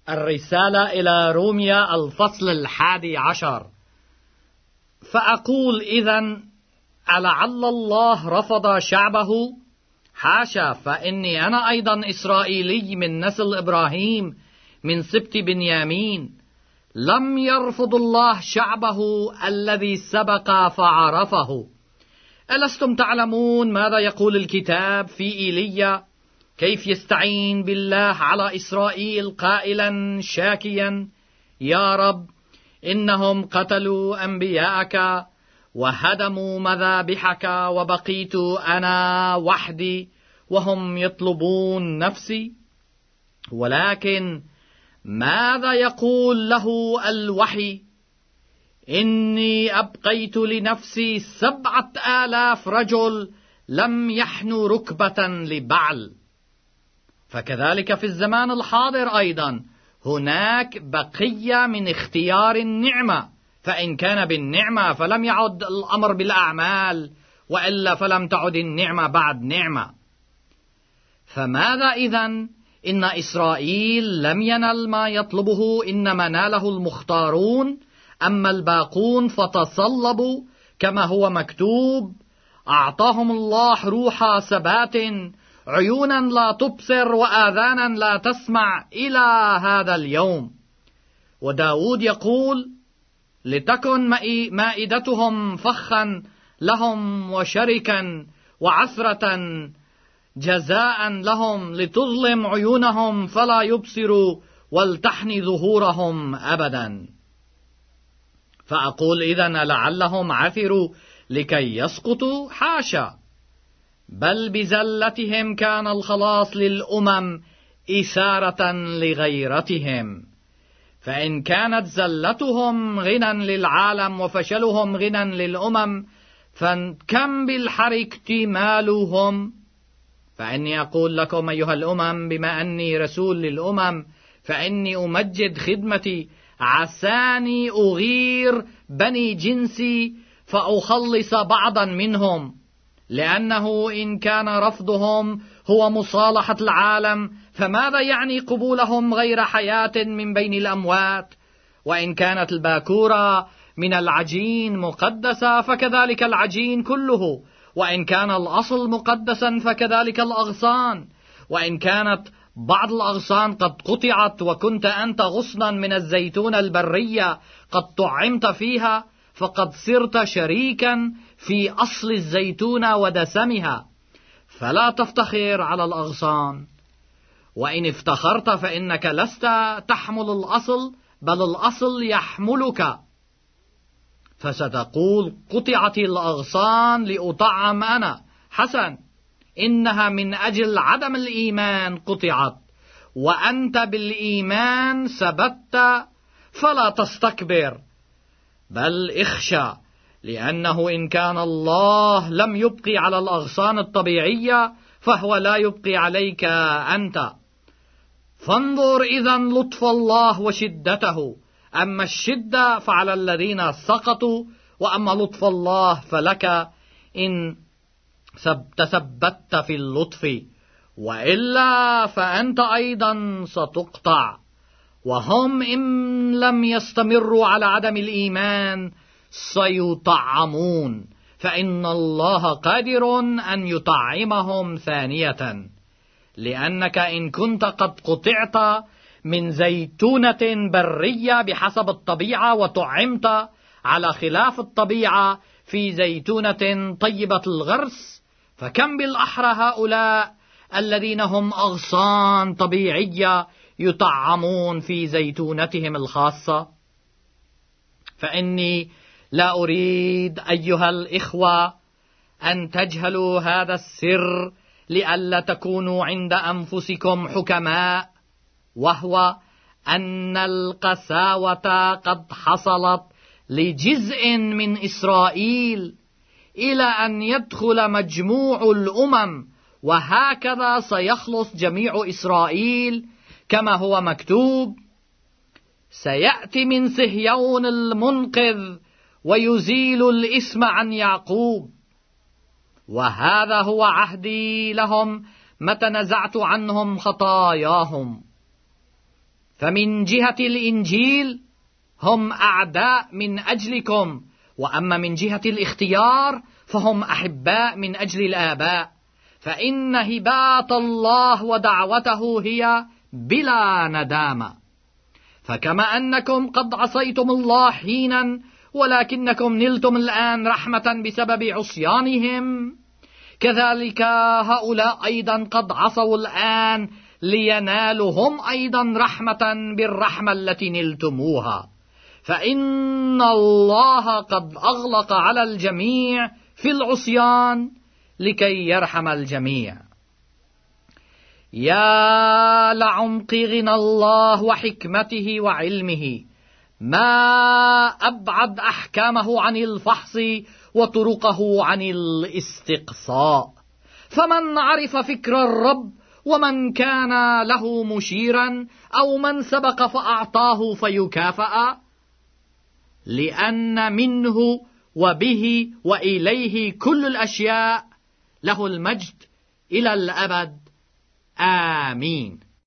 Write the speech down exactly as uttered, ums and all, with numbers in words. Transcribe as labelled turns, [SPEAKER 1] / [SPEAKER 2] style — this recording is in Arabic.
[SPEAKER 1] الرسالة إلى روميا الفصل الحادي عشر. فأقول إذن ألعل الله رفض شعبه؟ حاشا، فإني أنا أيضا إسرائيلي من نسل إبراهيم من سبط بنيامين. لم يرفض الله شعبه الذي سبق فعرفه. ألستم تعلمون ماذا يقول الكتاب في إيليا كيف يستعين بالله على إسرائيل قائلا شاكيا: يا رب إنهم قتلوا أنبياءك وهدموا مذابحك وبقيت أنا وحدي وهم يطلبون نفسي. ولكن ماذا يقول له الوحي؟ إني أبقيت لنفسي سبعة آلاف رجل لم يحنوا ركبة لبعل. فكذلك في الزمان الحاضر أيضا هناك بقية من اختيار النعمة، فإن كان بالنعمة فلم يعد الأمر بالأعمال، وإلا فلم تعد النعمة بعد نعمة. فماذا إذن؟ إن إسرائيل لم ينل ما يطلبه، إنما ناله المختارون، أما الباقون فتصلبوا كما هو مكتوب: أعطاهم الله روح ثبات، عيونا لا تبصر وآذانا لا تسمع إلى هذا اليوم. وداود يقول: لتكن مائدتهم فخا لهم وشركا وعثرة جزاء لهم، لتظلم عيونهم فلا يبصروا ولتحني ظهورهم أبدا. فأقول إذن لعلهم عثروا لكي يسقطوا؟ حاشا، بل بزلتهم كان الخلاص للأمم إثارة لغيرتهم. فإن كانت زلتهم غنى للعالم وفشلهم غنى للأمم، فكم بالحر اكتمالهم. فإني أقول لكم أيها الأمم، بما أني رسول للأمم، فإني أمجد خدمتي، عساني أغير بني جنسي فأخلص بعضا منهم. لأنه إن كان رفضهم هو مصالحة العالم، فماذا يعني قبولهم غير حياة من بين الأموات؟ وإن كانت الباكورة من العجين مقدسة، فكذلك العجين كله. وإن كان الأصل مقدسا، فكذلك الأغصان. وإن كانت بعض الأغصان قد قطعت، وكنت أنت غصنا من الزيتون البرية قد طعمت فيها، فقد صرت شريكا في أصل الزيتون ودسمها. فلا تفتخر على الأغصان، وإن افتخرت فإنك لست تحمل الأصل، بل الأصل يحملك. فستقول: قطعت الأغصان لأطعم أنا. حسن، إنها من أجل عدم الإيمان قطعت، وأنت بالإيمان ثبت، فلا تستكبر بل اخشى، لأنه إن كان الله لم يبقي على الأغصان الطبيعية، فهو لا يبقي عليك أنت. فانظر إذن لطف الله وشدته، أما الشدة فعلى الذين سقطوا، وأما لطف الله فلك إن تثبت في اللطف، وإلا فأنت أيضا ستقطع. وهم إن لم يستمروا على عدم الإيمان سيطعمون، فإن الله قادر أن يطعمهم ثانية. لأنك إن كنت قد قطعت من زيتونة برية بحسب الطبيعة وطعمت على خلاف الطبيعة في زيتونة طيبة الغرس، فكم بالأحرى هؤلاء الذين هم أغصان طبيعية يطعمون في زيتونتهم الخاصة. فإني لا أريد أيها الإخوة أن تجهلوا هذا السر، لئلا تكونوا عند أنفسكم حكماء، وهو أن القساوة قد حصلت لجزء من إسرائيل إلى أن يدخل مجموع الأمم، وهكذا سيخلص جميع إسرائيل كما هو مكتوب: سيأتي من صهيون المنقذ ويزيل الإثم عن يعقوب. وهذا هو عهدي لهم متى نزعت عنهم خطاياهم. فمن جهة الإنجيل هم أعداء من أجلكم، وأما من جهة الاختيار فهم أحباء من أجل الآباء، فإن هبات الله ودعوته هي بلا ندامة. فكما أنكم قد عصيتم الله حينا ولكنكم نلتم الآن رحمة بسبب عصيانهم، كذلك هؤلاء أيضا قد عصوا الآن لينالوا هم أيضا رحمة بالرحمة التي نلتموها، فإن الله قد أغلق على الجميع في العصيان لكي يرحم الجميع. يا لعمق غنى الله وحكمته وعلمه، ما أبعد أحكامه عن الفحص وطرقه عن الاستقصاء. فمن عرف فكر الرب ومن كان له مشيرا أو من سبق فأعطاه فيكافأ، لأن منه وبه وإليه كل الأشياء، له المجد إلى الأبد. آمين.